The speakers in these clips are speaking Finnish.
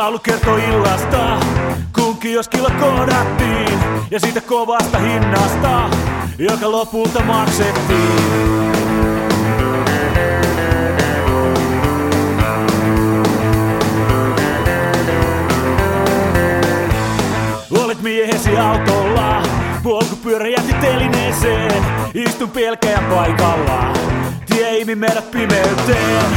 Laulu kertoo illasta, kun kioskilla kohdattiin, ja siitä kovasta hinnasta, joka lopulta maksettiin. Olet miehesi autolla, polkupyörä jätti telineeseen, istun pelkäjän paikalla, tie imi meidät pimeyteen.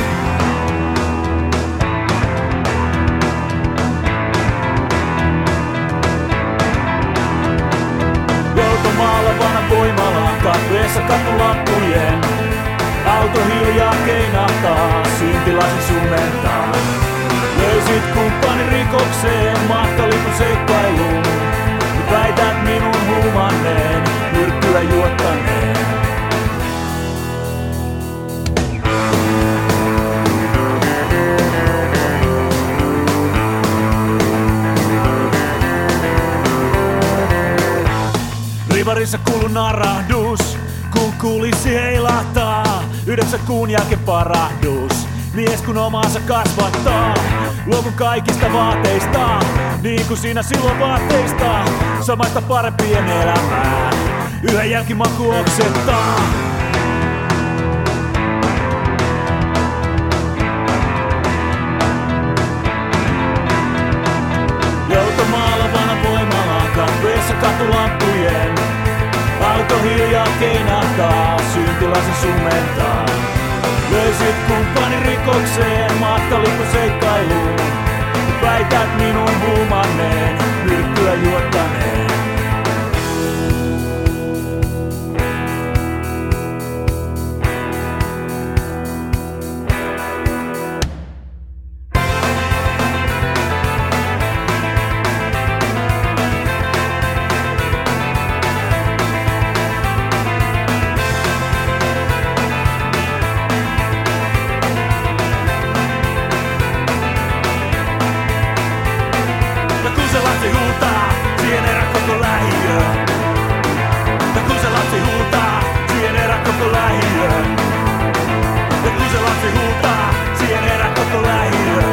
Maalla vanha voimala, katveessa katulampujen. Auto hiljaa keinahtaa, syntilasin sumentaa. Löysit kumppani rikokseen, matkalipun seikkailuun. Väität minun huumanneen, myrkkyä juottaneen. Rivarissa kuuluu narahdus, kun kulisi heilahtaa. 9 kuun jälkeen parahdus, mies kun omaansa kasvattaa. Luovun kaikista vaateista, niin kuin sinä silloin vaatteista. Samaista parempien elämää, yhä jälkimaku oksettaa. Joutomaalla vanha voimala, katveessa katulampujen. Auto hiljaa keinahtaa, syntilasin sumentaa. Löysit kumppani rikokseen, matkalipun seikkailuun. Väität minun huumanneen, myrkkyä juottaneen. Lapsi huutaa, siihen erä koko lähiö. Ja kun se lapsi huutaa, siihen erä koko lähiö. Ja kun se lapsi huutaa, siihen erä koko lähiö.